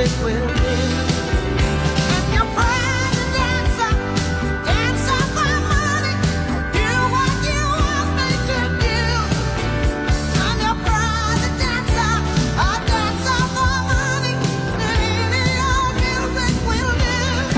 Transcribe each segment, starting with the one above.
music will do. If you're proud to dance up for money, do what you want me to do. And you're proud to dance up for money, maybe your music will do.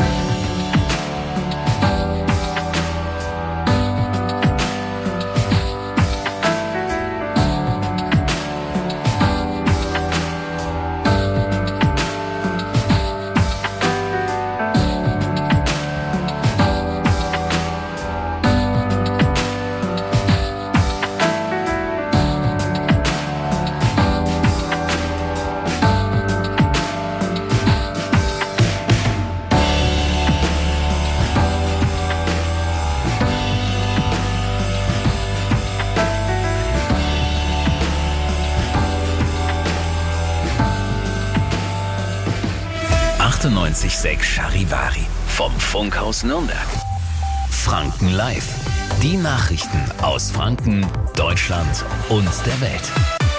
Charivari vom Funkhaus Nürnberg. Franken Live. Die Nachrichten aus Franken, Deutschland und der Welt.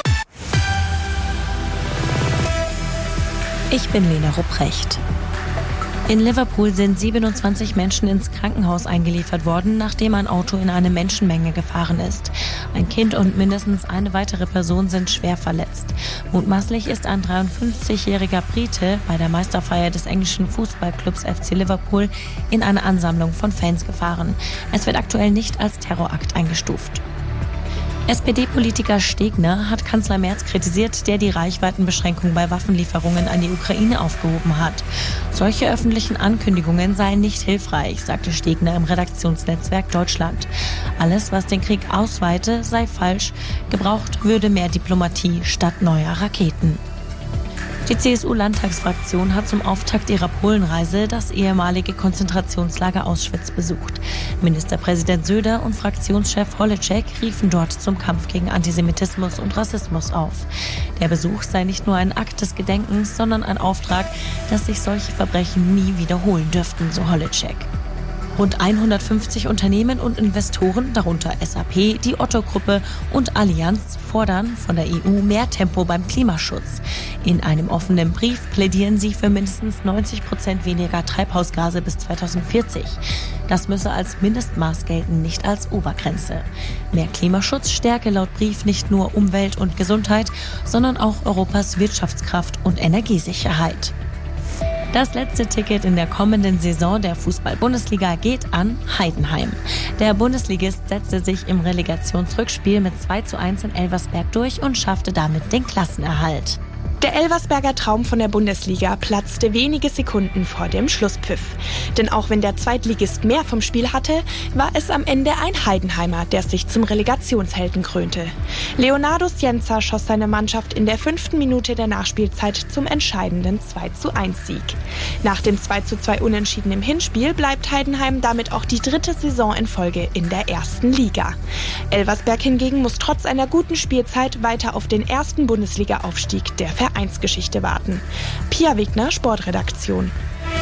Ich bin Lena Rupprecht. In Liverpool sind 27 Menschen ins Krankenhaus eingeliefert worden, nachdem ein Auto in eine Menschenmenge gefahren ist. Ein Kind und mindestens eine weitere Person sind schwer verletzt. Mutmaßlich ist ein 53-jähriger Brite bei der Meisterfeier des englischen Fußballclubs FC Liverpool in eine Ansammlung von Fans gefahren. Es wird aktuell nicht als Terrorakt eingestuft. SPD-Politiker Stegner hat Kanzler Merz kritisiert, der die Reichweitenbeschränkung bei Waffenlieferungen an die Ukraine aufgehoben hat. Solche öffentlichen Ankündigungen seien nicht hilfreich, sagte Stegner im Redaktionsnetzwerk Deutschland. Alles, was den Krieg ausweite, sei falsch. Gebraucht würde mehr Diplomatie statt neuer Raketen. Die CSU-Landtagsfraktion hat zum Auftakt ihrer Polenreise das ehemalige Konzentrationslager Auschwitz besucht. Ministerpräsident Söder und Fraktionschef Holeček riefen dort zum Kampf gegen Antisemitismus und Rassismus auf. Der Besuch sei nicht nur ein Akt des Gedenkens, sondern ein Auftrag, dass sich solche Verbrechen nie wiederholen dürften, so Holeček. Rund 150 Unternehmen und Investoren, darunter SAP, die Otto-Gruppe und Allianz, fordern von der EU mehr Tempo beim Klimaschutz. In einem offenen Brief plädieren sie für mindestens 90% weniger Treibhausgase bis 2040. Das müsse als Mindestmaß gelten, nicht als Obergrenze. Mehr Klimaschutz stärke laut Brief nicht nur Umwelt und Gesundheit, sondern auch Europas Wirtschaftskraft und Energiesicherheit. Das letzte Ticket in der kommenden Saison der Fußball-Bundesliga geht an Heidenheim. Der Bundesligist setzte sich im Relegationsrückspiel mit 2:1 in Elversberg durch und schaffte damit den Klassenerhalt. Der Elversberger Traum von der Bundesliga platzte wenige Sekunden vor dem Schlusspfiff. Denn auch wenn der Zweitligist mehr vom Spiel hatte, war es am Ende ein Heidenheimer, der sich zum Relegationshelden krönte. Leonardo Scienza schoss seine Mannschaft in der 5. Minute der Nachspielzeit zum entscheidenden 2:1-Sieg. Nach dem 2:2 Unentschieden im Hinspiel bleibt Heidenheim damit auch die 3. Saison in Folge in der 1. Liga. Elversberg hingegen muss trotz einer guten Spielzeit weiter auf den ersten Bundesliga-Aufstieg der Vereinsgeschichte warten. Pia Wegner, Sportredaktion.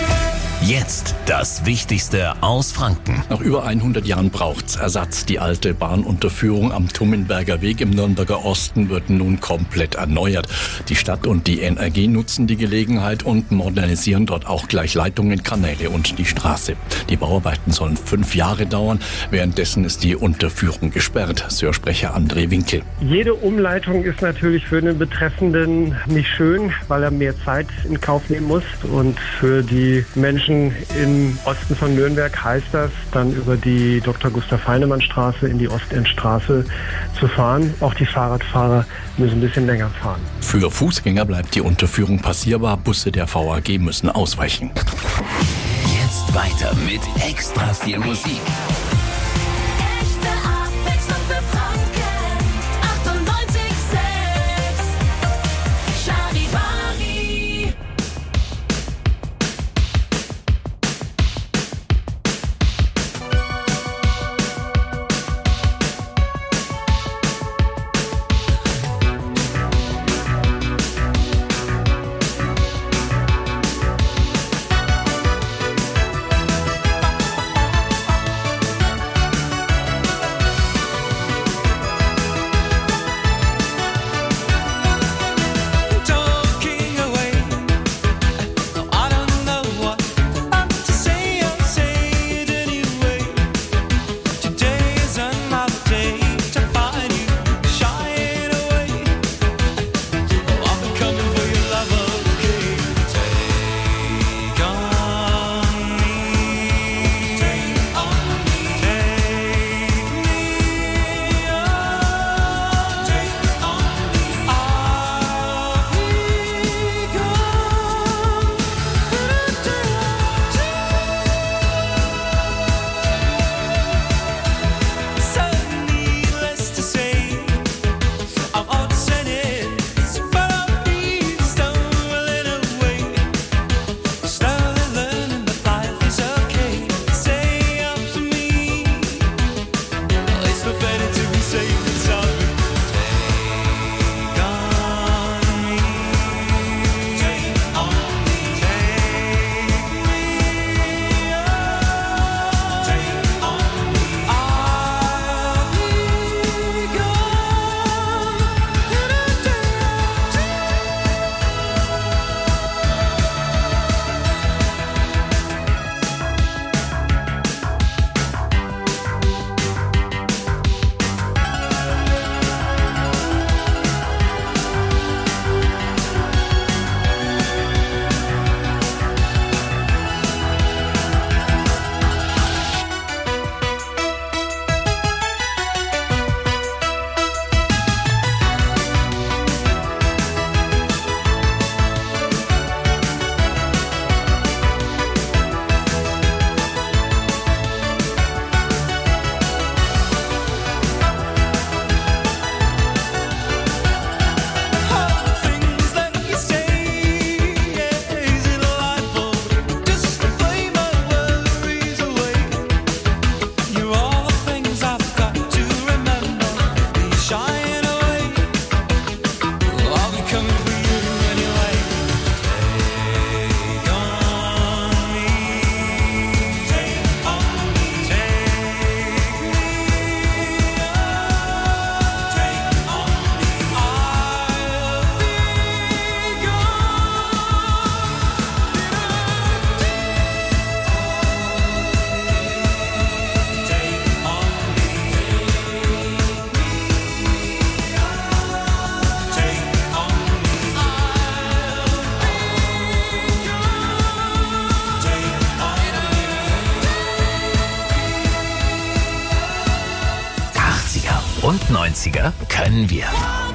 Jetzt das Wichtigste aus Franken. Nach über 100 Jahren braucht's Ersatz. Die alte Bahnunterführung am Tummenberger Weg im Nürnberger Osten wird nun komplett erneuert. Die Stadt und die NRG nutzen die Gelegenheit und modernisieren dort auch gleich Leitungen, Kanäle und die Straße. Die Bauarbeiten sollen 5 Jahre dauern. Währenddessen ist die Unterführung gesperrt. Sörsprecher André Winkel. Jede Umleitung ist natürlich für den Betreffenden nicht schön, weil er mehr Zeit in Kauf nehmen muss. Und für die Menschen im Osten von Nürnberg heißt das, dann über die Dr. Gustav Heinemann Straße in die Ostendstraße zu fahren. Auch die Fahrradfahrer müssen ein bisschen länger fahren. Für Fußgänger bleibt die Unterführung passierbar. Busse der VAG müssen ausweichen. Jetzt weiter mit extra viel Musik. Echte Abwechslung für Franken. 98,6 Charivari. und 90er können wir.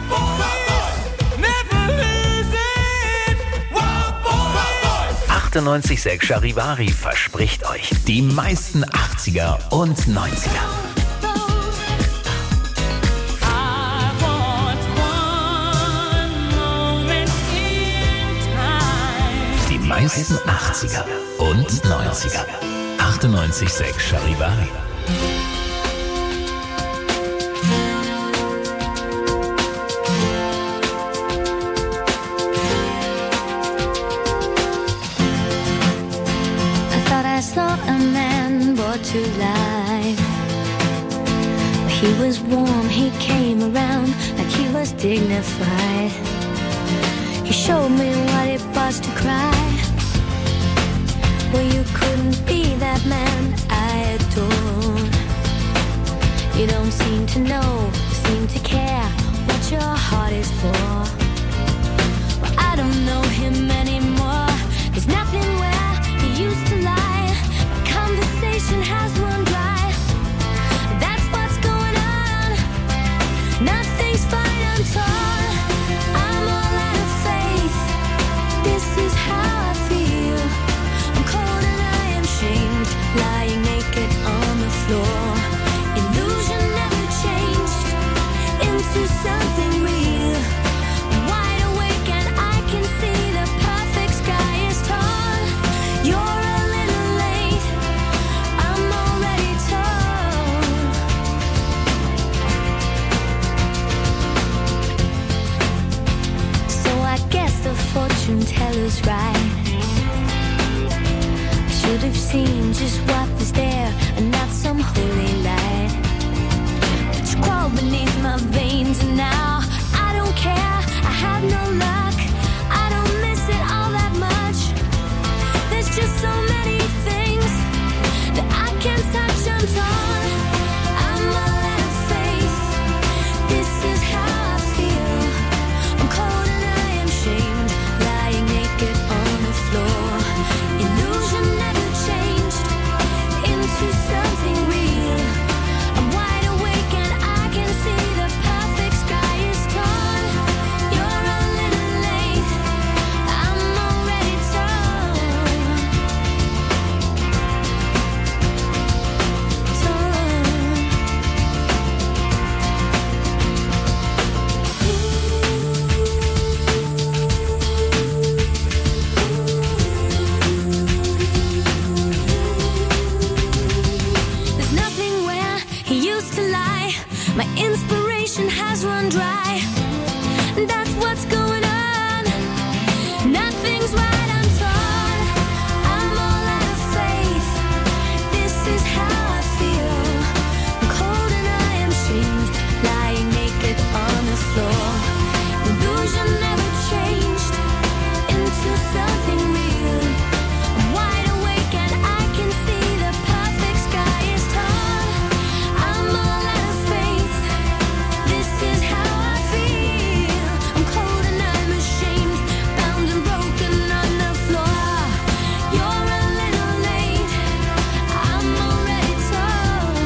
98,6 Charivari verspricht euch die meisten 80er und 90er. Die meisten 80er und 90er. 98,6 Charivari. I saw a man brought to life. He was warm, he came around like he was dignified. He showed me what it was to cry. Well, you couldn't be that man I adore. You don't seem to know, seem to care what your heart is for. Well, I don't know him anymore. There's nothing where he used to lie. Conversation has run dry. That's what's going on. Nothing's fine, I'm torn. I'm all out of faith. This is how I feel. I'm cold and I am shamed, lying naked on the floor. Illusion never changed into something real. I'm wide awake and I can see the perfect sky is torn. You're fortune teller's right. I should have seen just what was there and not some holy light. But you crawl beneath my veins and now I don't care. I have no luck. I don't miss it all that much. There's just so many things that I can't touch. I'm torn. I'm all out of faith. This is how I feel. I'm cold and I am shamed, lying naked on the floor. Illusion never changed into something real. I'm wide awake and I can see the perfect sky is torn. You're a little late, I'm already torn. There's nothing where he used to lie. My inspiration has run dry. That's what's going on. Nothing's right, I'm torn. I'm all out of faith. This is how I feel. I'm cold and I am shamed, lying naked on the floor. Illusion never changed into something real. I'm wide awake and I can see the perfect sky is torn. I'm all out of faith. This is how I feel. I'm cold and I'm ashamed, bound and broken on the floor. You're a little late, I'm already torn.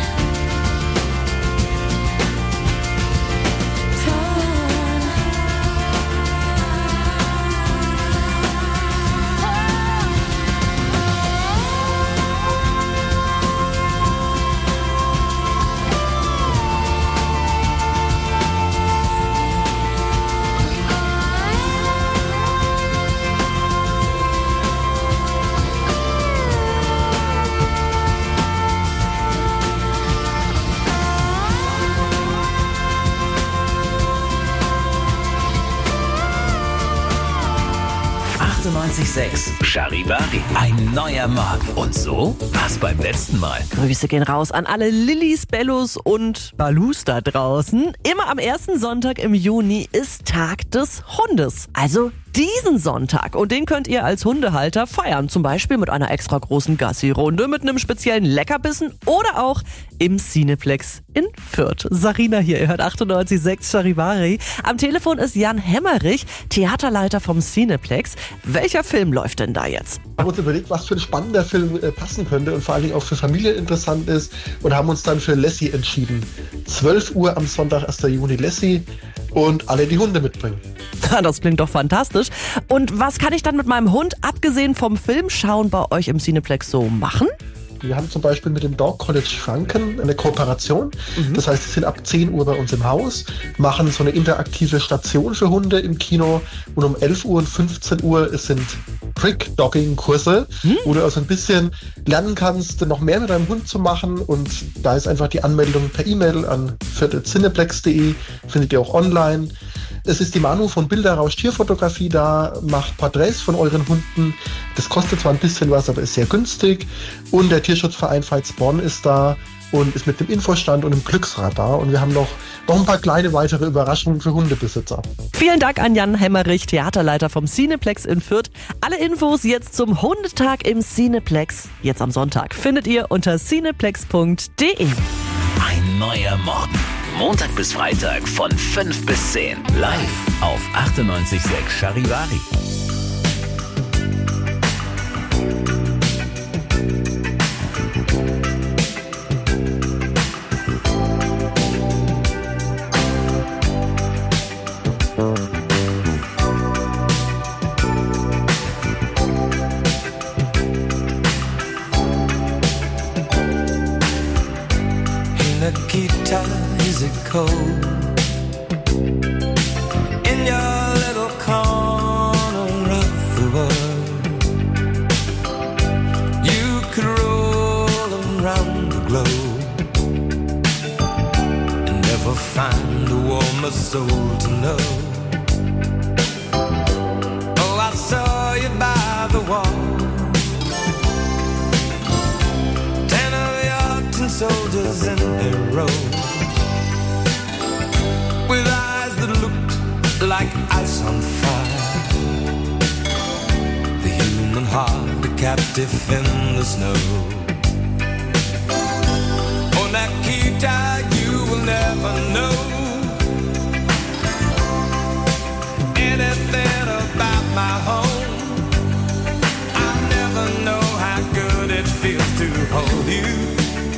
Charivari. Ein neuer Morgen. Und so war's beim letzten Mal. Grüße gehen raus an alle Lillis, Bellos und Balus da draußen. Immer am ersten Sonntag im Juni ist Tag des Hundes. Also diesen Sonntag. Und den könnt ihr als Hundehalter feiern. Zum Beispiel mit einer extra großen Gassi-Runde, mit einem speziellen Leckerbissen oder auch im Cineplex in Fürth. Sarina hier, ihr hört 98.6 Charivari. Am Telefon ist Jan Hemmerich, Theaterleiter vom Cineplex. Welcher Film läuft denn da jetzt? Wir haben uns überlegt, was für ein spannender Film passen könnte und vor allen Dingen auch für Familien interessant ist und haben uns dann für Lassie entschieden. 12 Uhr am Sonntag, 1. Juni, Lassie und alle die Hunde mitbringen. Das klingt doch fantastisch. Und was kann ich dann mit meinem Hund, abgesehen vom Filmschauen, bei euch im Cineplex so machen? Wir haben zum Beispiel mit dem Dog College Franken eine Kooperation. Das heißt, sie sind ab 10 Uhr bei uns im Haus, machen so eine interaktive Station für Hunde im Kino und um 11 Uhr und 15 Uhr sind Trick-Dogging-Kurse, wo du also ein bisschen lernen kannst, noch mehr mit deinem Hund zu machen, und da ist einfach die Anmeldung per E-Mail an cineplex.de, findet ihr auch online. Es ist die Manu von Bilderrausch Tierfotografie da, macht Porträts von euren Hunden. Das kostet zwar ein bisschen was, aber ist sehr günstig. Und der Tierschutzverein Veitsborn ist da und ist mit dem Infostand und dem Glücksrad da. Und wir haben noch ein paar kleine weitere Überraschungen für Hundebesitzer. Vielen Dank an Jan Hemmerich, Theaterleiter vom Cineplex in Fürth. Alle Infos jetzt zum Hundetag im Cineplex, jetzt am Sonntag, findet ihr unter cineplex.de. Ein neuer Morgen. Montag bis Freitag von 5 bis 10. Live auf 98.6 Charivari. Nikita, is it cold in your little corner of the world? You could roll around the globe and never find a warmer soul to know. Oh, I saw you by the wall, 10 of your tin soldiers in a row, with eyes that looked like ice on fire. The human heart, a captive in the snow. Oh, Nikita, you will never know anything about my home. I'll never know how good it feels to hold you.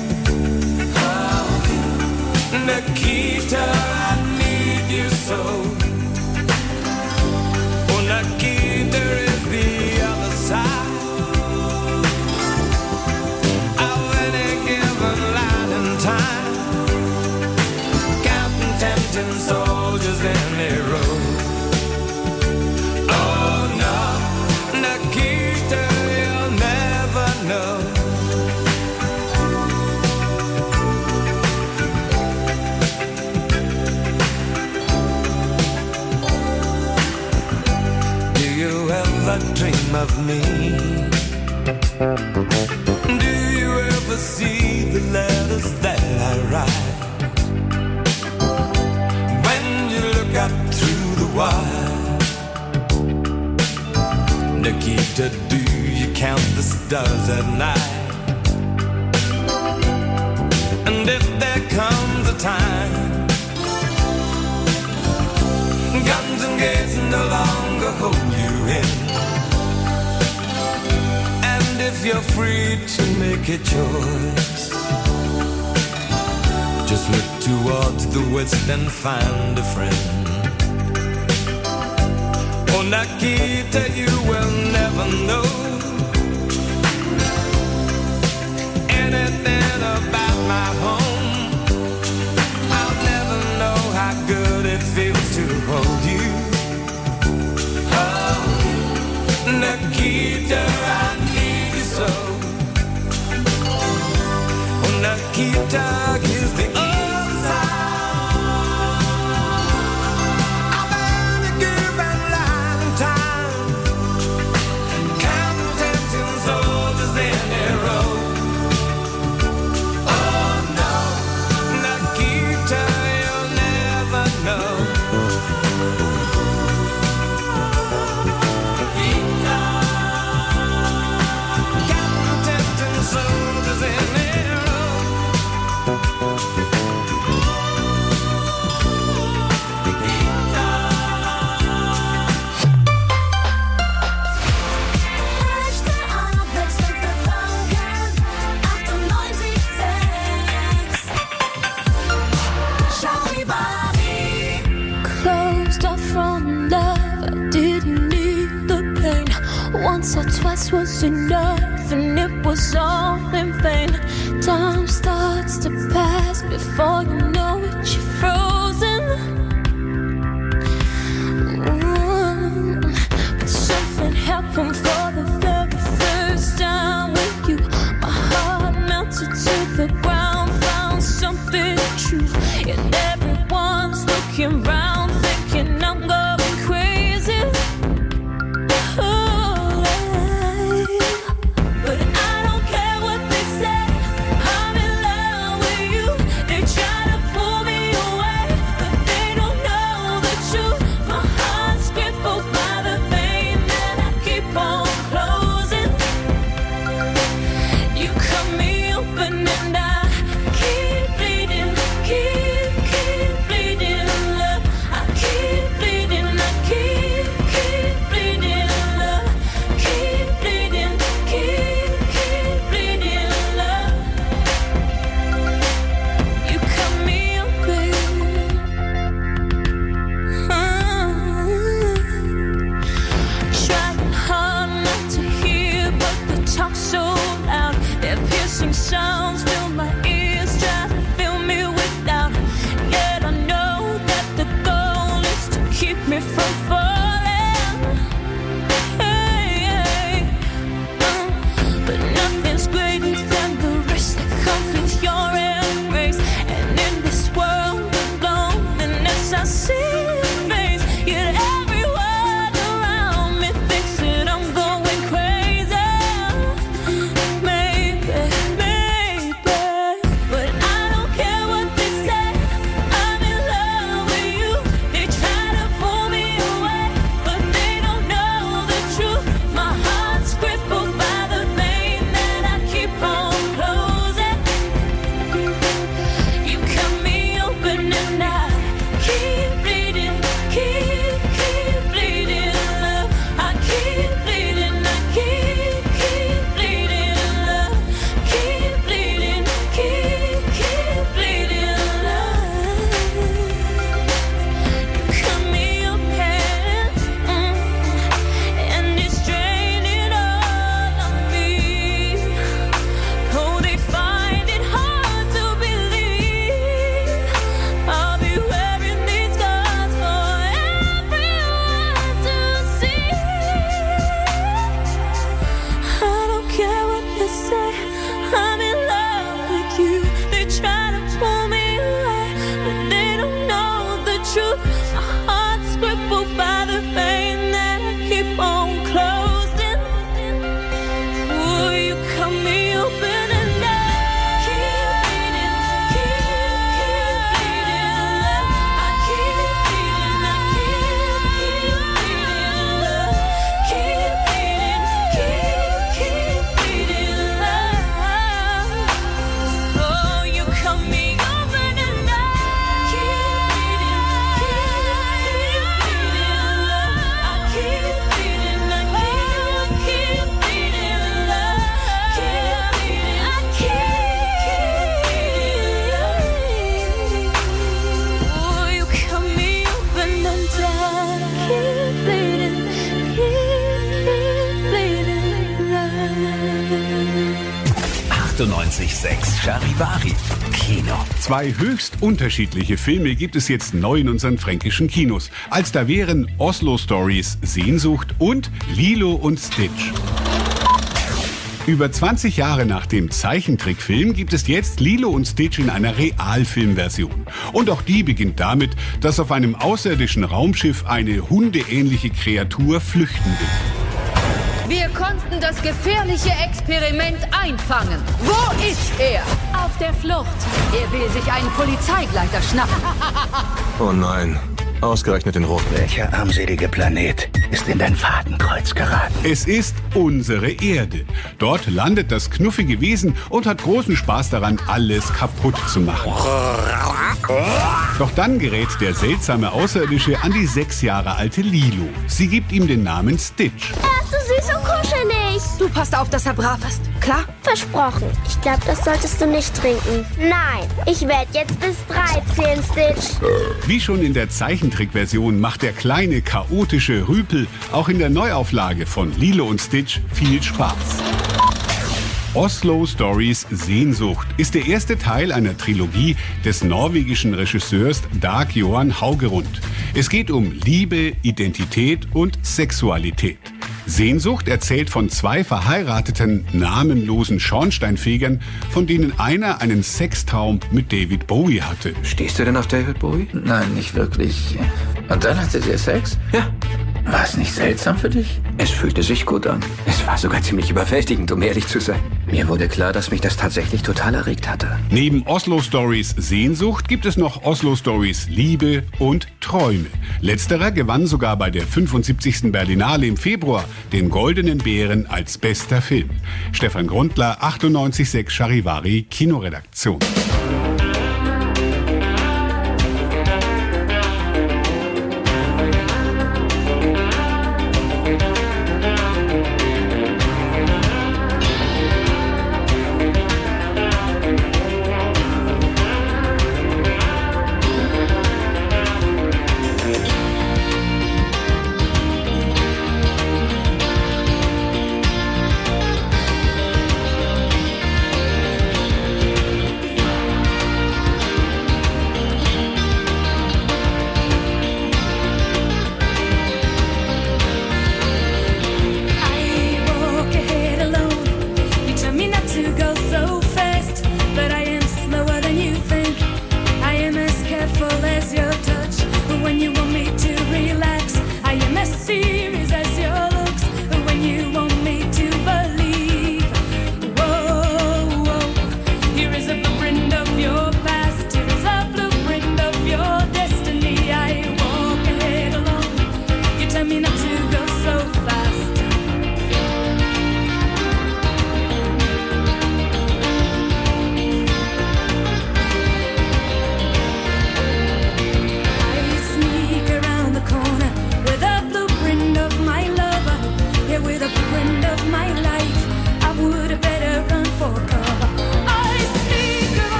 Nikita, I need you so. Oh, Nikita is the other side of any given line in time, counting tempting soldiers in a row. Oh no, Nikita, you'll never know. Dream of me? Do you ever see the letters that I write? When you look up through the wire, Nikita, do you count the stars at night? And if there comes a time guns and gates no longer hold you in, if you're free to make a choice, just look towards the west and find a friend. Oh, Nikita, you will never know anything about my home. I'll never know how good it feels to hold you. Oh, Nikita, I need you so. Oh, Nikita is the other side of any given line in time, counting tempting soldiers in a row. Oh no, Nikita, you'll never know. Once or twice was enough, and it was all in vain. Time starts to pass before you know it, you're frozen. But something happened for the very first time with you. My heart melted to the ground, found something true, and everyone's looking round, thinking I'm going crazy. But I don't care what they say, I'm in love with you. They try to pull me away, but they don't know the truth. My heart's crippled by the vein that I keep on closing. You cut me open and I keep bleeding, keep bleeding, love. I keep bleeding, I keep bleeding, love. Keep bleeding, keep bleeding, love. You cut me open. Trying hard not to hear, but the talk's so loud. Their piercing sounds fill my ears, try to fill me with doubt. Yet I know that the goal is to keep me from falling. But nothing's greater than the risk that comes with your embrace. And in this world of loneliness, I see your face. Yet everyone around me thinks that I'm going crazy. Maybe, but I don't care what they say. I'm in love with you. They try to pull me away, but they don't know the truth. My heart's crippled by the vein that I keep on closing. You cut me open and I keep bleeding, keep bleeding, love. I keep bleeding, I keep bleeding, love. Keep bleeding, keep bleeding, love. You cut me open, and it's draining all of me. Oh, they find it hard to believe I'll be wearing these scars for everyone to see. I don't care what they say, I'm in love with you. They try to pull me away, but they don't know the truth. My heart's crippled by the vein that I keep on closing. Ooh, you cut me open and I keep bleeding, love. I keep bleeding, I keep bleeding, love. Keep bleeding, love. Oh, you cut me open and I keep bleeding, love. I keep bleeding, I keep bleeding, love. Keep bleeding, I keep. Oh, you cut me open and I keep bleeding, love. 98.6 Charivari. Kino. Zwei höchst unterschiedliche Filme gibt es jetzt neu in unseren fränkischen Kinos. Als da wären Oslo Stories Sehnsucht und Lilo und Stitch. Über 20 Jahre nach dem Zeichentrickfilm gibt es jetzt Lilo und Stitch in einer Realfilmversion. Und auch die beginnt damit, dass auf einem außerirdischen Raumschiff eine hundeähnliche Kreatur flüchten will. Wir konnten das gefährliche Experiment einfangen. Wo ist er? Auf der Flucht. Er will sich einen Polizeigleiter schnappen. Oh nein, ausgerechnet den roten. Welcher armselige Planet ist in dein Fadenkreuz geraten? Es ist unsere Erde. Dort landet das knuffige Wesen und hat großen Spaß daran, alles kaputt zu machen. Doch dann gerät der seltsame Außerirdische an die 6 Jahre alte Lilo. Sie gibt ihm den Namen Stitch. Er ist so süß und kuschelig. Du passt auf, dass er brav ist. Klar? Versprochen. Ich glaube, das solltest du nicht trinken. Nein, ich werde jetzt bis 13, Stitch. Wie schon in der Zeichentrickversion macht der kleine, chaotische Rüpel auch in der Neuauflage von Lilo und Stitch viel Spaß. Oslo Stories Sehnsucht ist der erste Teil einer Trilogie des norwegischen Regisseurs Dag Johan Haugerud. Es geht um Liebe, Identität und Sexualität. Sehnsucht erzählt von 2 verheirateten, namenlosen Schornsteinfegern, von denen einer einen Sextraum mit David Bowie hatte. Stehst du denn auf David Bowie? Nein, nicht wirklich. Und dann hattet ihr Sex? Ja. War es nicht seltsam für dich? Es fühlte sich gut an. Es war sogar ziemlich überwältigend, um ehrlich zu sein. Mir wurde klar, dass mich das tatsächlich total erregt hatte. Neben Oslo Stories Sehnsucht gibt es noch Oslo Stories Liebe und Träume. Letzterer gewann sogar bei der 75. Berlinale im Februar den Goldenen Bären als bester Film. Stefan Grundler, 98.6 Charivari, Kinoredaktion.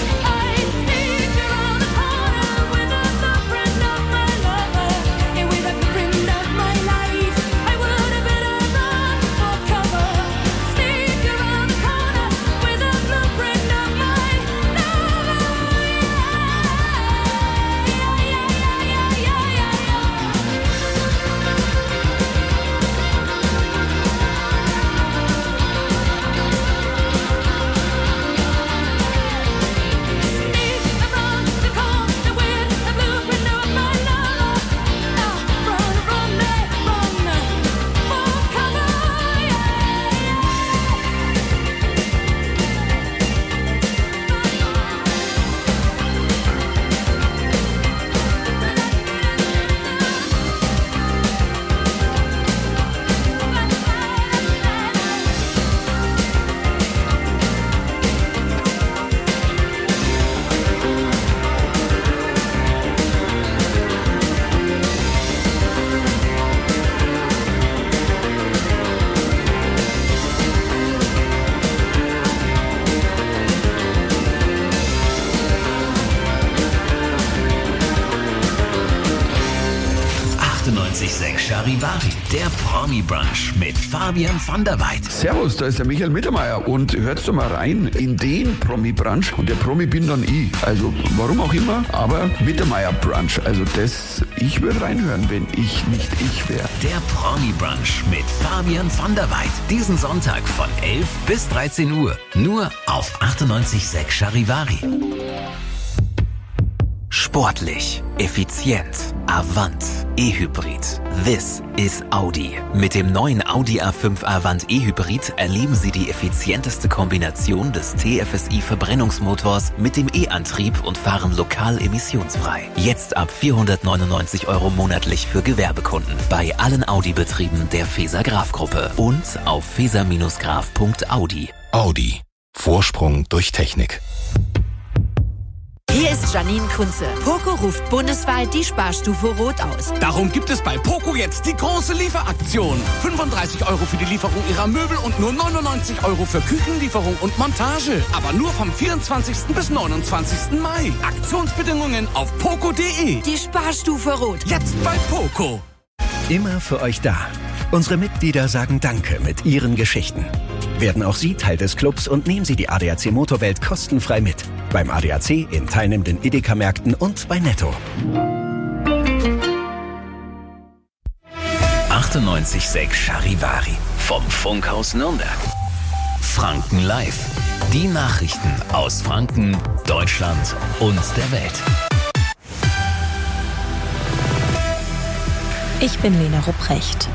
With Charivari, der Promi-Brunch mit Fabian van der Weid. Servus, da ist der Michael Mittermeier und hört doch mal rein in den Promi-Brunch und der Promi bin dann ich. Also warum auch immer, aber Mittermeier-Brunch. Also ich würde reinhören, wenn ich nicht ich wäre. Der Promi-Brunch mit Fabian van der Weid. Diesen Sonntag von 11 bis 13 Uhr. Nur auf 98.6 Charivari. Sportlich, effizient, Avant, E-Hybrid. This is Audi. Mit dem neuen Audi A5 Avant E-Hybrid erleben Sie die effizienteste Kombination des TFSI-Verbrennungsmotors mit dem E-Antrieb und fahren lokal emissionsfrei. Jetzt ab 499 € monatlich für Gewerbekunden. Bei allen Audi-Betrieben der Feser-Graf-Gruppe und auf feser-graf.audi. Audi. Vorsprung durch Technik. Hier ist Janine Kunze. Poco ruft bundesweit die Sparstufe Rot aus. Darum gibt es bei Poco jetzt die große Lieferaktion. 35 € für die Lieferung Ihrer Möbel und nur 99 € für Küchenlieferung und Montage. Aber nur vom 24. bis 29. Mai. Aktionsbedingungen auf poco.de. Die Sparstufe Rot. Jetzt bei Poco. Immer für euch da. Unsere Mitglieder sagen Danke mit ihren Geschichten. Werden auch Sie Teil des Clubs und nehmen Sie die ADAC Motorwelt kostenfrei mit. Beim ADAC, in teilnehmenden Edeka-Märkten und bei Netto. 98.6 Charivari. Vom Funkhaus Nürnberg. Franken Live. Die Nachrichten aus Franken, Deutschland und der Welt. Ich bin Lena Rupprecht.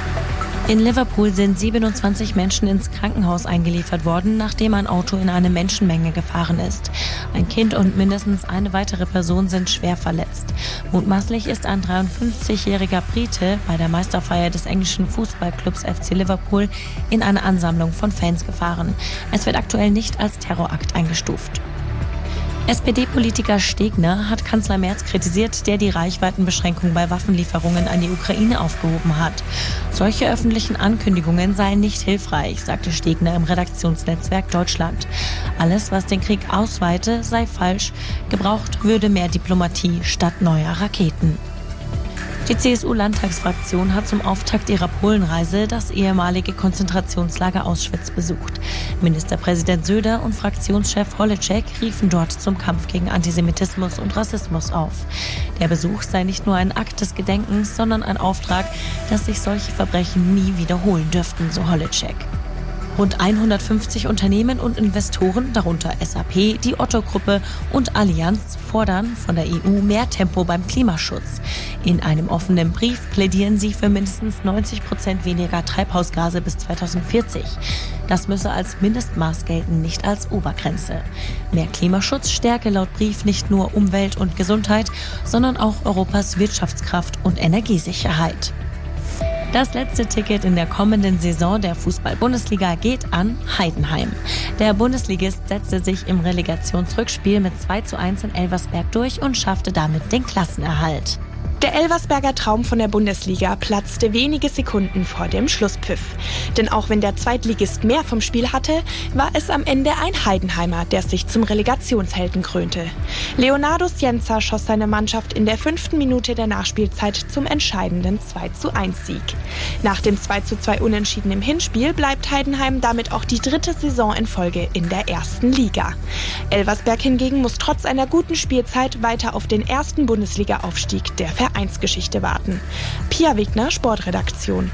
In Liverpool sind 27 Menschen ins Krankenhaus eingeliefert worden, nachdem ein Auto in eine Menschenmenge gefahren ist. Ein Kind und mindestens eine weitere Person sind schwer verletzt. Mutmaßlich ist ein 53-jähriger Brite bei der Meisterfeier des englischen Fußballclubs FC Liverpool in eine Ansammlung von Fans gefahren. Es wird aktuell nicht als Terrorakt eingestuft. SPD-Politiker Stegner hat Kanzler Merz kritisiert, der die Reichweitenbeschränkung bei Waffenlieferungen an die Ukraine aufgehoben hat. Solche öffentlichen Ankündigungen seien nicht hilfreich, sagte Stegner im Redaktionsnetzwerk Deutschland. Alles, was den Krieg ausweite, sei falsch. Gebraucht würde mehr Diplomatie statt neuer Raketen. Die CSU-Landtagsfraktion hat zum Auftakt ihrer Polenreise das ehemalige Konzentrationslager Auschwitz besucht. Ministerpräsident Söder und Fraktionschef Holeček riefen dort zum Kampf gegen Antisemitismus und Rassismus auf. Der Besuch sei nicht nur ein Akt des Gedenkens, sondern ein Auftrag, dass sich solche Verbrechen nie wiederholen dürften, so Holeček. Rund 150 Unternehmen und Investoren, darunter SAP, die Otto-Gruppe und Allianz, fordern von der EU mehr Tempo beim Klimaschutz. In einem offenen Brief plädieren sie für mindestens 90% weniger Treibhausgase bis 2040. Das müsse als Mindestmaß gelten, nicht als Obergrenze. Mehr Klimaschutz stärke laut Brief nicht nur Umwelt und Gesundheit, sondern auch Europas Wirtschaftskraft und Energiesicherheit. Das letzte Ticket in der kommenden Saison der Fußball-Bundesliga geht an Heidenheim. Der Bundesligist setzte sich im Relegationsrückspiel mit 2:1 in Elversberg durch und schaffte damit den Klassenerhalt. Der Elversberger Traum von der Bundesliga platzte wenige Sekunden vor dem Schlusspfiff. Denn auch wenn der Zweitligist mehr vom Spiel hatte, war es am Ende ein Heidenheimer, der sich zum Relegationshelden krönte. Leonardo Scienza schoss seine Mannschaft in der 5. Minute der Nachspielzeit zum entscheidenden 2:1-Sieg. Nach dem 2:2 Unentschieden im Hinspiel bleibt Heidenheim damit auch die 3. Saison in Folge in der 1. Liga. Elversberg hingegen muss trotz einer guten Spielzeit weiter auf den ersten Bundesliga-Aufstieg der Vereinsgeschichte warten. Pia Wegner, Sportredaktion.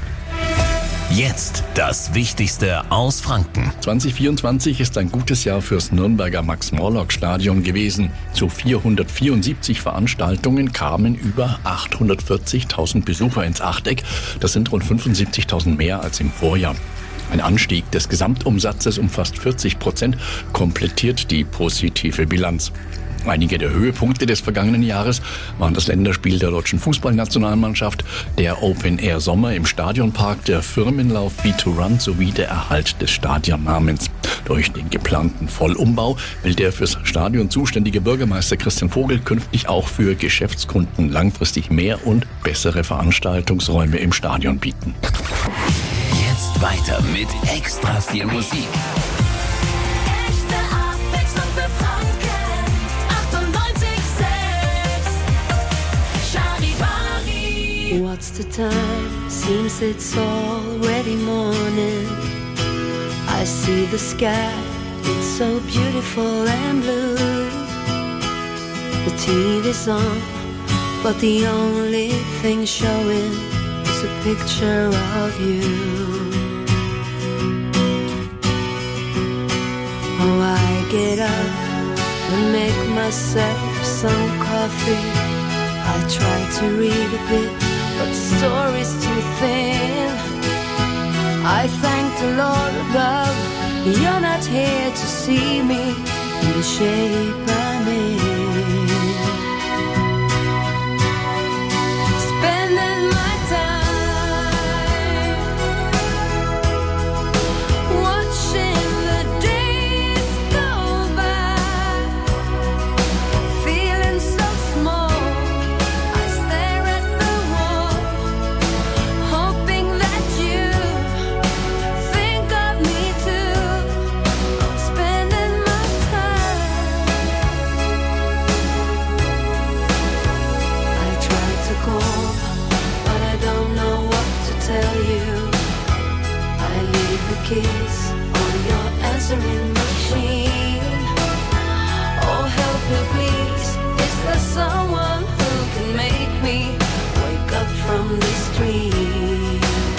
Jetzt das Wichtigste aus Franken. 2024 ist ein gutes Jahr fürs Nürnberger Max-Morlock-Stadion gewesen. Zu 474 Veranstaltungen kamen über 840.000 Besucher ins Achteck. Das sind rund 75.000 mehr als im Vorjahr. Ein Anstieg des Gesamtumsatzes um fast 40% komplettiert die positive Bilanz. Einige der Höhepunkte des vergangenen Jahres waren das Länderspiel der deutschen Fußballnationalmannschaft, der Open-Air-Sommer im Stadionpark, der Firmenlauf B2Run sowie der Erhalt des Stadionnamens. Durch den geplanten Vollumbau will der fürs Stadion zuständige Bürgermeister Christian Vogel künftig auch für Geschäftskunden langfristig mehr und bessere Veranstaltungsräume im Stadion bieten. Jetzt weiter mit extra viel Musik. What's the time? Seems it's already morning. I see the sky, it's so beautiful and blue. The TV's on, but the only thing showing is a picture of you. Oh, I get up and make myself some coffee. I try to read a bit, but the story's too thin. I thank the Lord above, you're not here to see me in the shape I'm in. Spending my time watching the days go by, feeling so small. I stare at the wall, hoping that you think of me too. I'm spending my time. I try to call, but I don't know what to tell you. I leave the keys on your answering machine. Oh, help me please, is there someone who can make me wake up from this dream?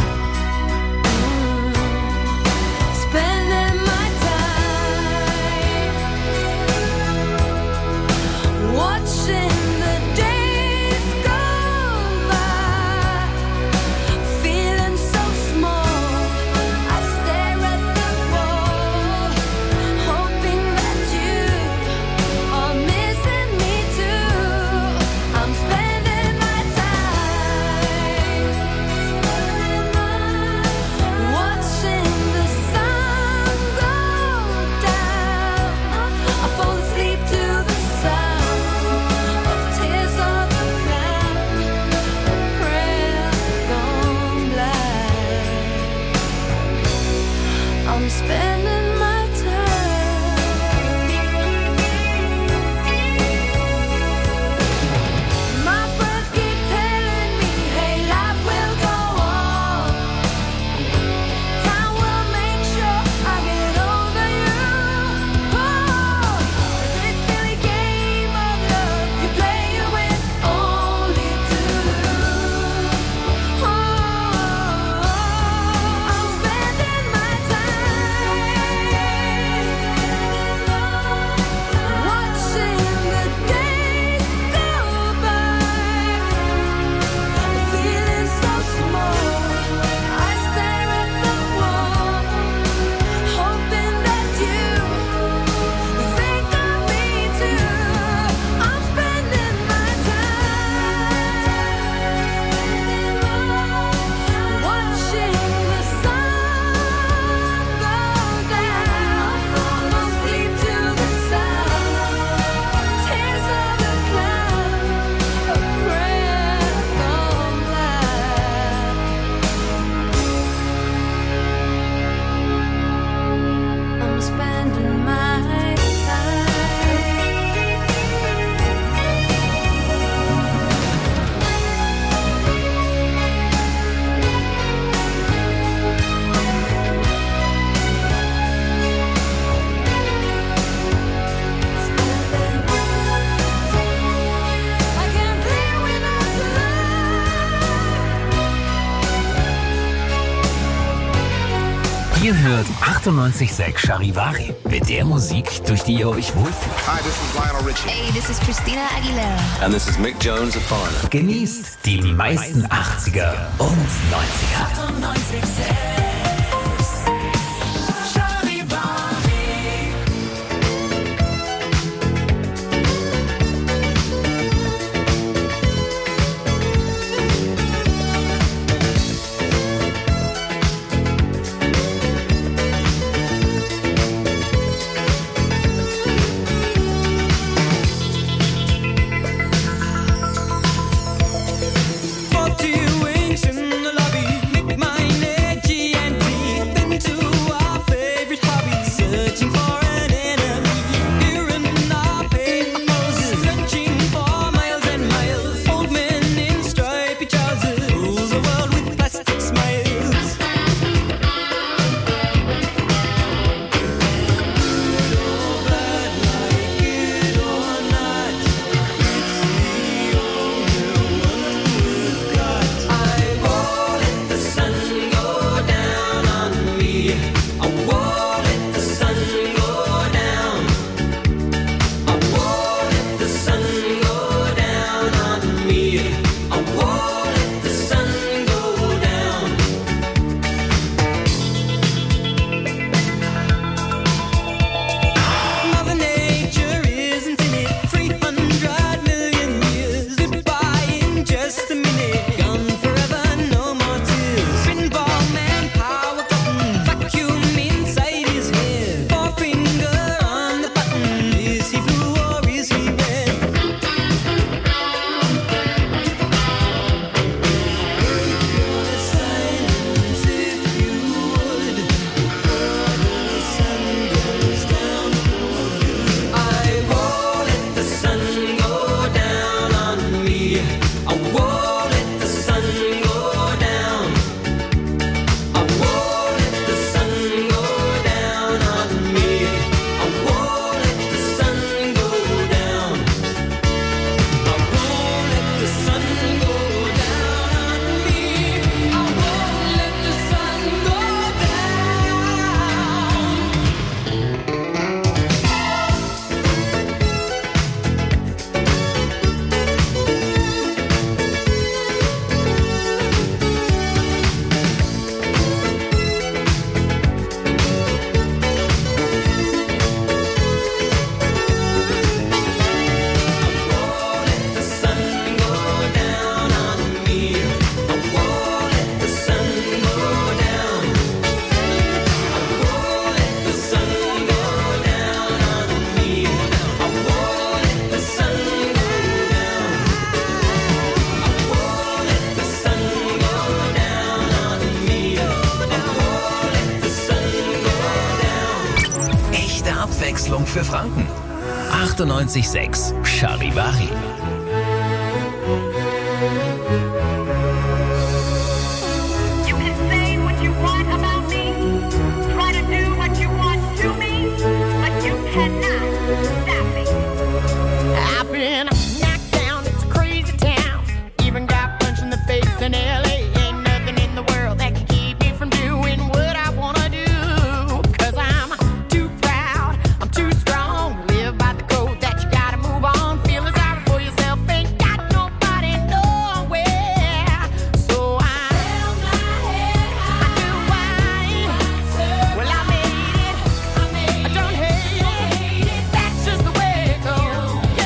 Spending my time watching the days go by, feeling so small. I stare at the wall, hoping that you are missing me too. I'm spending my time watching the sun go down. I fall asleep to the sound of tears on the ground, a prayer gone blind. I'm spending my time. My friends keep telling me, hey, life will go on. Time will make sure I get over you. Oh, this silly game of love, you play it with only to lose. Oh, I'm spending my time watching the days go by, feeling so small. I stare at the wall, hoping that you think of me too. I'm spending my time watching the sun go down. I fall asleep to the sound of tears of the cloud, a prayer gone blind. I'm spending my Ihr hört 98.6 Charivari. Mit der Musik, durch die ihr euch wohlfühlt. Hi, this is Lionel Richie. Hey, this is Christina Aguilera. And this is Mick Jones of Foreigner. Genießt die meisten 80er und 90er. 98.6 Wings in the lobby, lick my edgy and Abwechslung für Franken. 98,6 Charivari. I've been knocked down, it's a crazy town. Even got punched in the face in LA. Ain't nothing in the world that can keep me from doing what I wanna do. 'Cause I'm too proud, I'm too strong. Live by the code that you gotta move on. Feeling sorry for yourself, ain't got nobody nowhere. So I held my head high. I knew why. Well, I made it. I don't hate it. That's just the way it goes.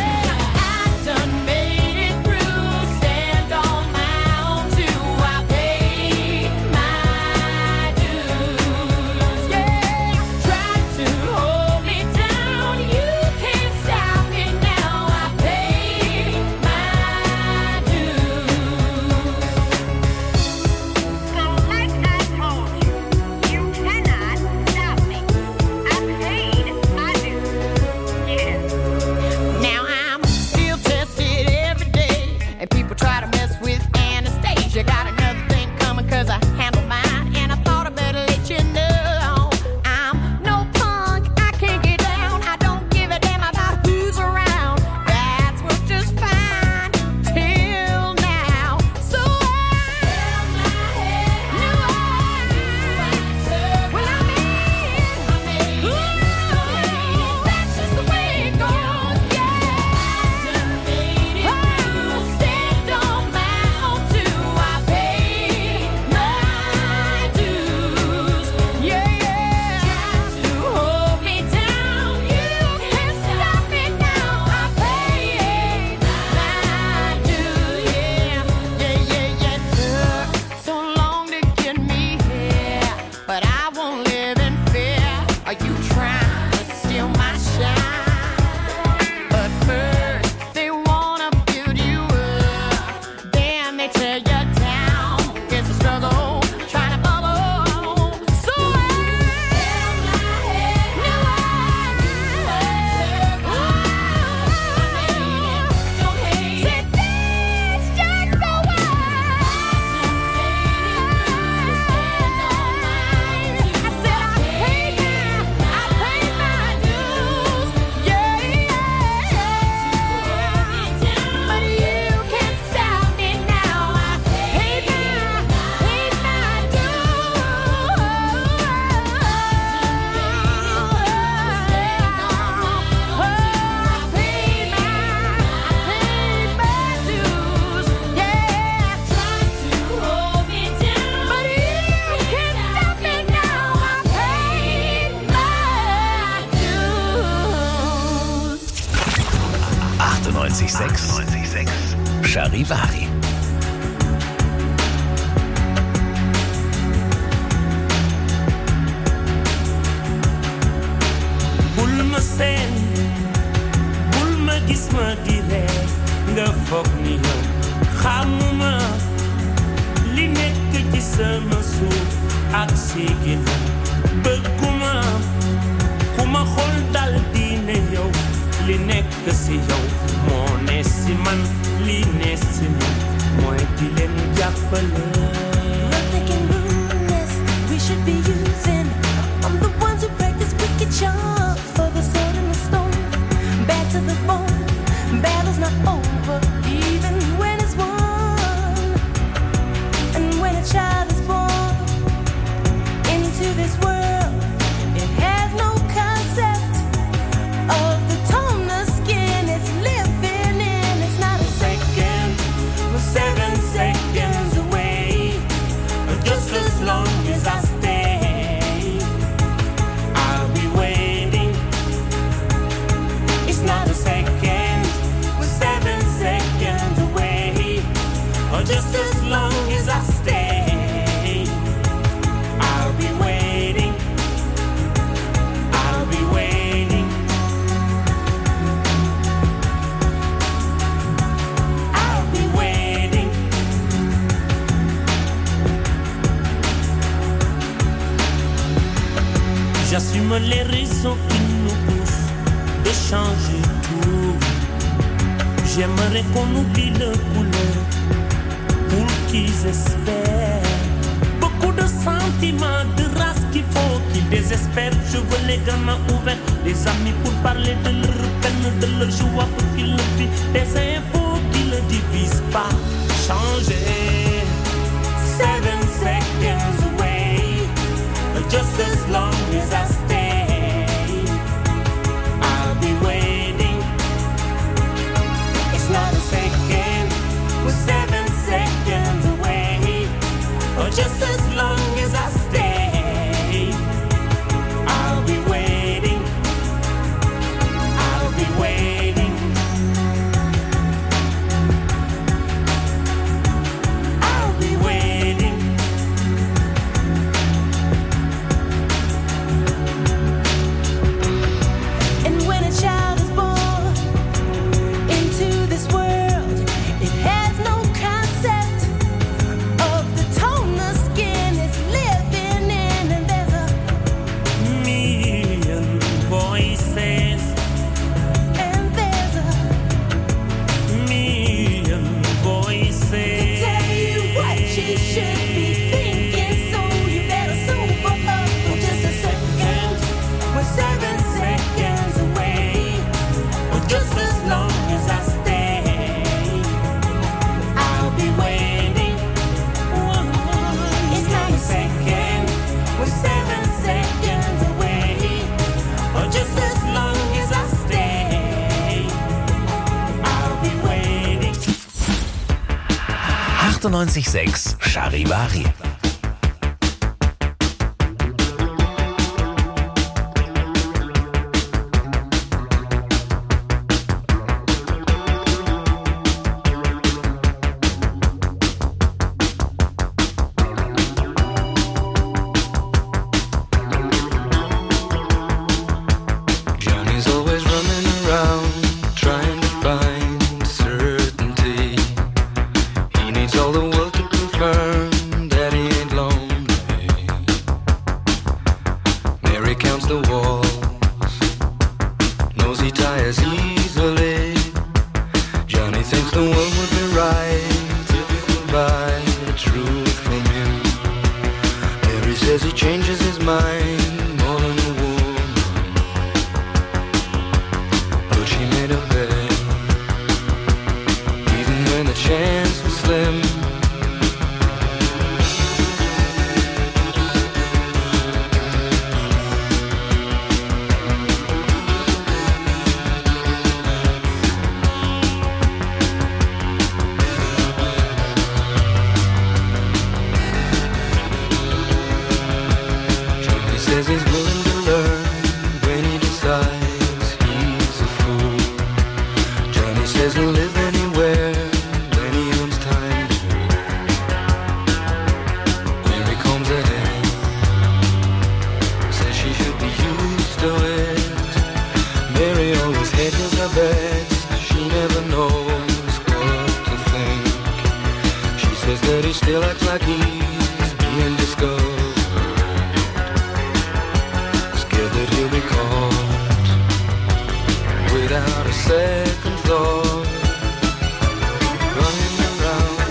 Charivari. Bul ma seen bul ma gis ma di reer nga foog ni yow xamuma li nekk ci sama suuf ak si ginnaaw bëgguma ku ma xool dal di ne yow li nekk si yow moo ne si man li ne si man mooy di leen jàppale. Nothing can ruin this. We should be using. I'm the ones who practice wicked charms for the sword and the stone. Bad to the bone. Battle's not over, even when it's won. And when a child is born into this world, it has no concept of the tone the skin is living in. It's not a second, we're 7 seconds away. Just as long as I stay, I'll be waiting. It's not a second, we're 7 seconds away. Just as long as I stay, I'll be waiting. I'll be waiting. I'll be waiting. J'assume les raisons qui nous poussent changer tout. J'aimerais qu'on oublie le couleur pour qu'ils espèrent. Beaucoup de sentiments, de race qu'il faut qu'ils désespèrent. Je veux les gamins ouverts, des amis pour parler de leur peine, de leur joie pour qu'ils le vivent. Des infos qui ne divisent pas. Changer. 7 seconds away, just as long as I stay, I'll be waiting. It's not a second, we're 7 seconds away, just as long as I stay, I'll be waiting. I'll be waiting. I'll be waiting. And when a child is born into this world, it has no concept of the tone the skin is living in, and there's a Million voices, and there's a million voices. to tell you what you should be thinking. So you better sober up for just a second. We're 7 seconds away, Just as long as I stay, I'll be waiting. It's not a second, we're 7 seconds away. Just as long as I stay, I'll be waiting. 98.6 Charivari. Johnny's always running around trying to find certainty. He needs all the world to confirm that he ain't lonely. Mary counts the walls, knows he tires easily. Johnny thinks the world would be right if he could buy the truth from him. Mary says he changes his mind more than a woman, but she made a bet, even when the chance was slim. Johnny says he's willing to learn when he decides he's a fool. Johnny says he'll live anywhere when he owns time to. Mary combs her hair, says she should be used to it. Mary always hedges her bets, she never knows what to think. She says that he still acts like he's being discovered, scared that he'll be caught without a second thought, running around.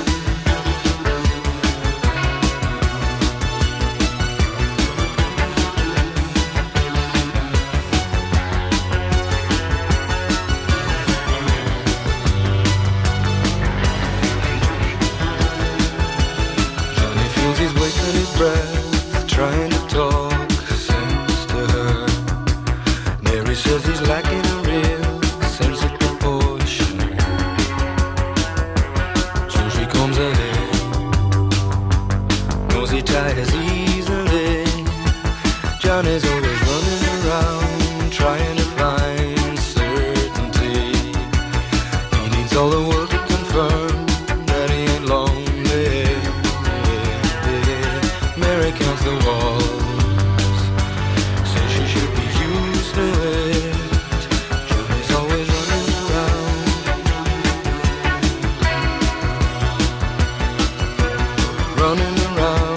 Johnny feels he's wasting his breath trying to talk sense to her. Mary says he's lacking a real sense of proportion. So she combs her hair, knows he tires easily. Johnny's always running around trying to find certainty. He needs all the world to confirm that he ain't lonely. Mary counts the walls, says she should be used to it. Johnny's always running around. Running around.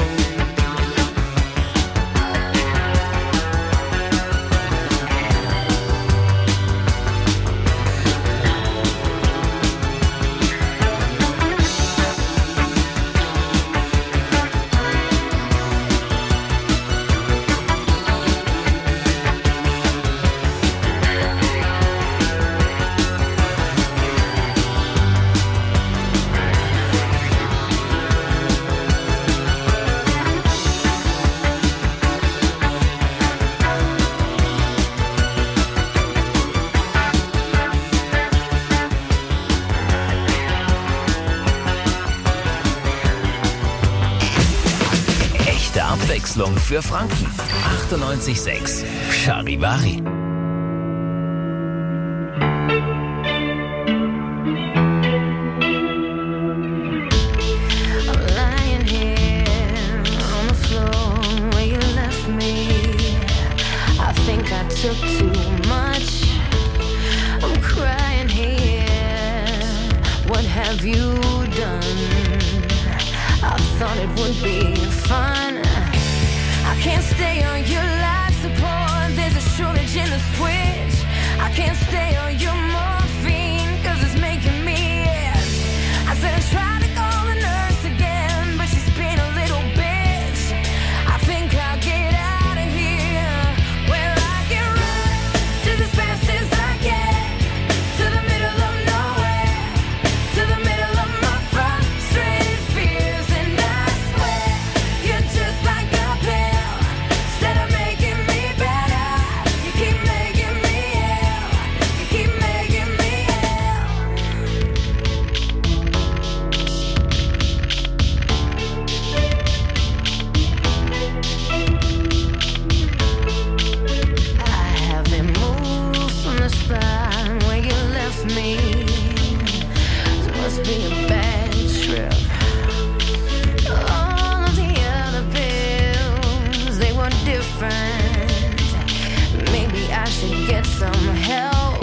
Abwechslung für Franken. 98,6 Charivari. Took too much. I'm crying here. What have you done? I thought it would be fun. I can't stay on your life support. There's a shortage in the switch. I can't stay on your morphine, 'cause it's making me itch. I said I tried to call the nurse again, but she's been a little bitch. I think I'll get out of here. Where I can run just as fast as I can, to the middle of nowhere, to the middle of my frustrated fears. And I swear you're just like a pill. Instead of making me better, you keep making me ill. You keep making me I haven't moved from the spot where you left me. This must be a bad trip. All of the other pills, they were different. Maybe I should get some help.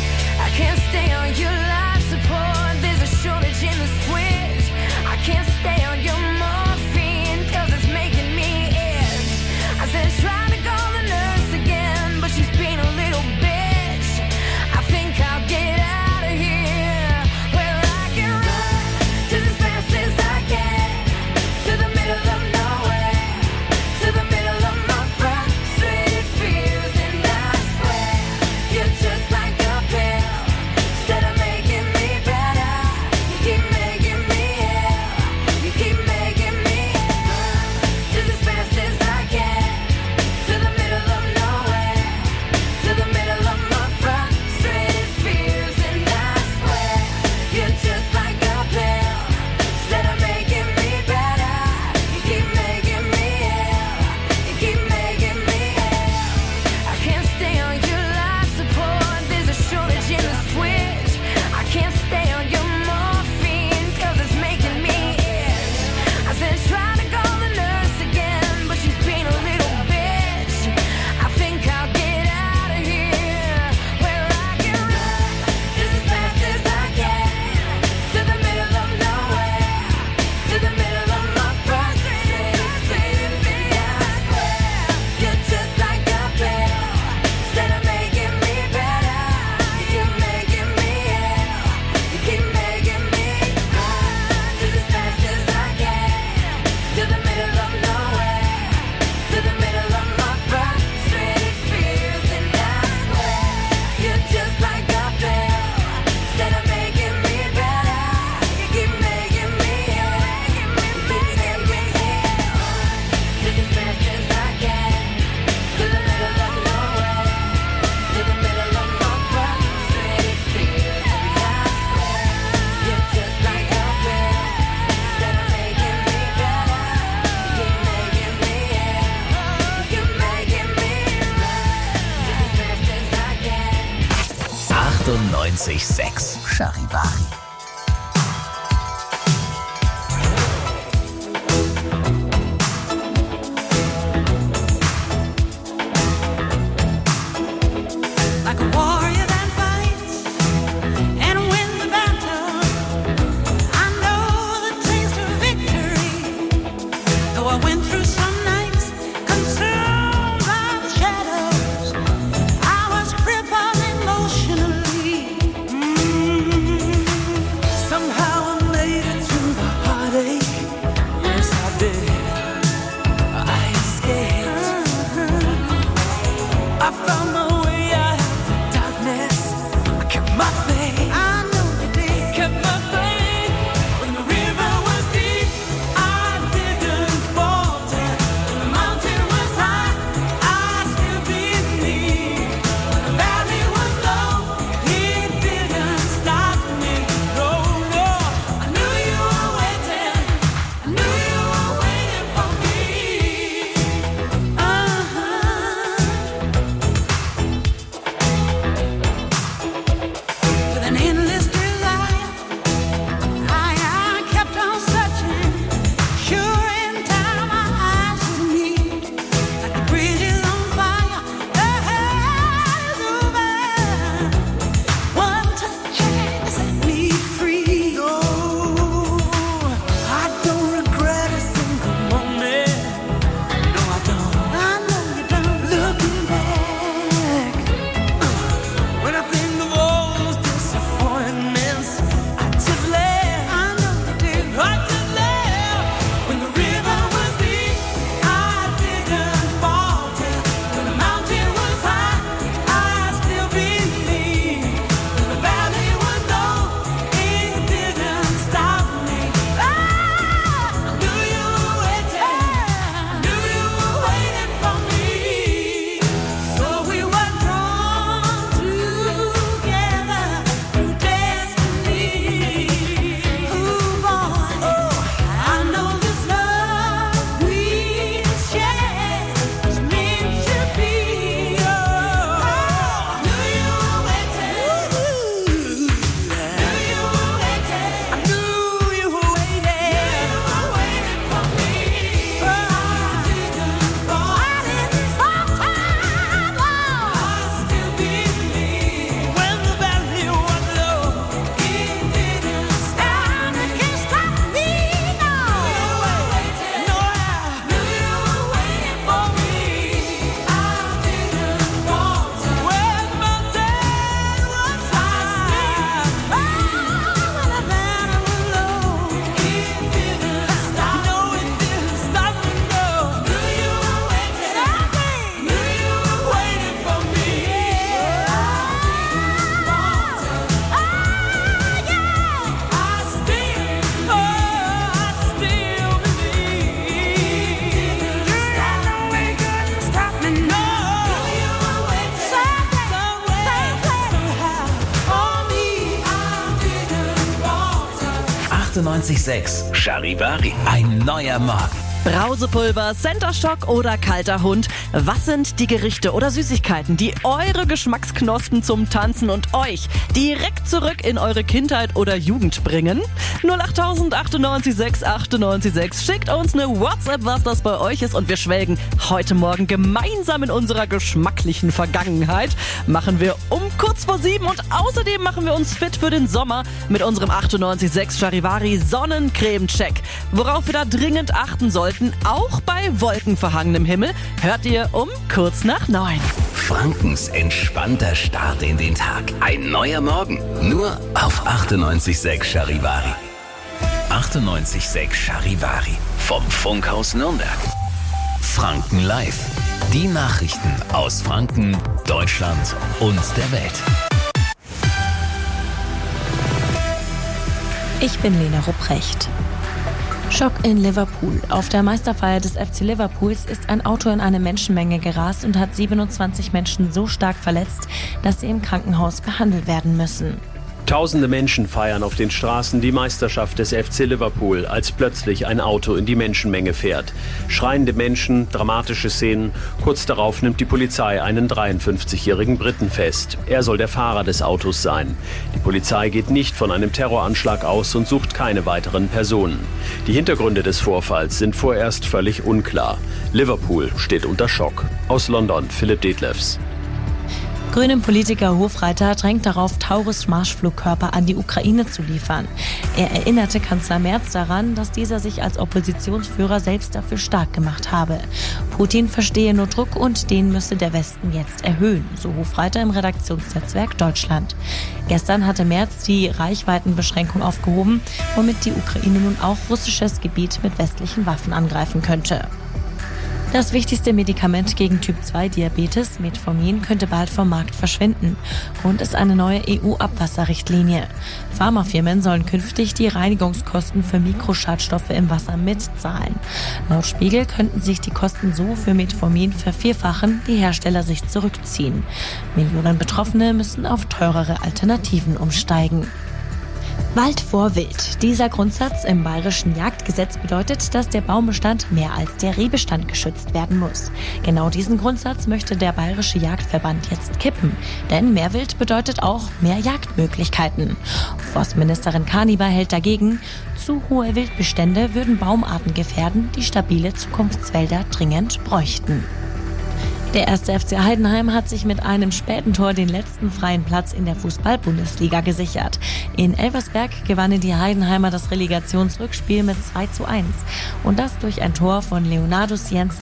I can't stay on your life support. There's a shortage in the switch. I can't stay on your morphine, 'cause it's making me itch. I said try to call the nurse again, but she's been a little bitch. I think I'll get out of here. Where I can run just as fast as I can, to the middle of nowhere, to the middle of my frustrated fears. And I swear you're just like a pill. Instead of making me better, you keep making me ill. You keep making me ill. Just as fast as I can, to the middle of nowhere, to the middle of my frustrated fears. And I swear you're just like a pill. Instead of making me better, you keep making me ill. You keep making me ill. I can't stay on your life support. There's a shortage in the switch. I can't stay on your morphine, 'cause it's making me itch. I said try to call the nurse again, but she's been a little bitch. I think I'll get out of here. Where I can run just as fast as I can, to the middle of nowhere, to the middle of my frustrated fears. And I swear you're just like a pill. Instead of making me better, you keep making me ill. You keep making me run just as fast as I can, to the middle of nowhere, to the middle of my frustrated fears. And I swear you're just like a pill. Instead of making me better, you keep making me ill. You keep making me ill. Just as fast as I can, to the middle of nowhere, to the middle of my frustrated fears. And I swear you're just like a pill. Instead of making me better, you keep making me ill. You keep making me run just as fast as I can. 98,6 Charivari. Like a warrior that fights and wins the battle, I know the taste of victory. Though I went through some nights consumed by the shadows, I was crippled emotionally. 98.6 Charivari. Ein neuer Morgen. Brausepulver, Center Shock oder kalter Hund. Was sind die Gerichte oder Süßigkeiten, die eure Geschmacksknospen zum Tanzen und euch direkt zurück in eure Kindheit oder Jugend bringen? 08000 98.6 98.6. Schickt uns eine WhatsApp, was das bei euch ist, und wir schwelgen heute Morgen gemeinsam in unserer geschmacklichen Vergangenheit. Machen wir um kurz vor 7 und außerdem machen wir uns fit für den Sommer mit unserem 98.6 Charivari Sonnencreme-Check. Worauf wir da dringend achten sollten, auch bei wolkenverhangenem Himmel, hört ihr um kurz nach 9. Frankens entspannter Start in den Tag. Ein neuer Morgen. Nur auf 98.6 Charivari. 98.6 Charivari. Vom Funkhaus Nürnberg. Franken Live. Die Nachrichten aus Franken, Deutschland und der Welt. Ich bin Lena Rupprecht. Schock in Liverpool. Auf der Meisterfeier des FC Liverpools ist ein Auto in eine Menschenmenge gerast und hat 27 Menschen so stark verletzt, dass sie im Krankenhaus behandelt werden müssen. Tausende Menschen feiern auf den Straßen die Meisterschaft des FC Liverpool, als plötzlich ein Auto in die Menschenmenge fährt. Schreiende Menschen, dramatische Szenen. Kurz darauf nimmt die Polizei einen 53-jährigen Briten fest. Er soll der Fahrer des Autos sein. Die Polizei geht nicht von einem Terroranschlag aus und sucht keine weiteren Personen. Die Hintergründe des Vorfalls sind vorerst völlig unklar. Liverpool steht unter Schock. Aus London, Philipp Detlefs. Grünen Politiker Hofreiter drängt darauf, Taurus-Marschflugkörper an die Ukraine zu liefern. Er erinnerte Kanzler Merz daran, dass dieser sich als Oppositionsführer selbst dafür stark gemacht habe. Putin verstehe nur Druck und den müsse der Westen jetzt erhöhen, so Hofreiter im Redaktionsnetzwerk Deutschland. Gestern hatte Merz die Reichweitenbeschränkung aufgehoben, womit die Ukraine nun auch russisches Gebiet mit westlichen Waffen angreifen könnte. Das wichtigste Medikament gegen Typ-2-Diabetes, Metformin, könnte bald vom Markt verschwinden. Grund ist eine neue EU-Abwasserrichtlinie. Pharmafirmen sollen künftig die Reinigungskosten für Mikroschadstoffe im Wasser mitzahlen. Laut Spiegel könnten sich die Kosten so für Metformin vervierfachen, die Hersteller sich zurückziehen. Millionen Betroffene müssen auf teurere Alternativen umsteigen. Wald vor Wild. Dieser Grundsatz im bayerischen Jagdgesetz bedeutet, dass der Baumbestand mehr als der Rehbestand geschützt werden muss. Genau diesen Grundsatz möchte der Bayerische Jagdverband jetzt kippen. Denn mehr Wild bedeutet auch mehr Jagdmöglichkeiten. Forstministerin Kaniber hält dagegen, zu hohe Wildbestände würden Baumarten gefährden, die stabile Zukunftswälder dringend bräuchten. Der 1. FC Heidenheim hat sich mit einem späten Tor den letzten freien Platz in der Fußball-Bundesliga gesichert. In Elversberg gewannen die Heidenheimer das Relegationsrückspiel mit 2:1. Und das durch ein Tor von Leonardus Jens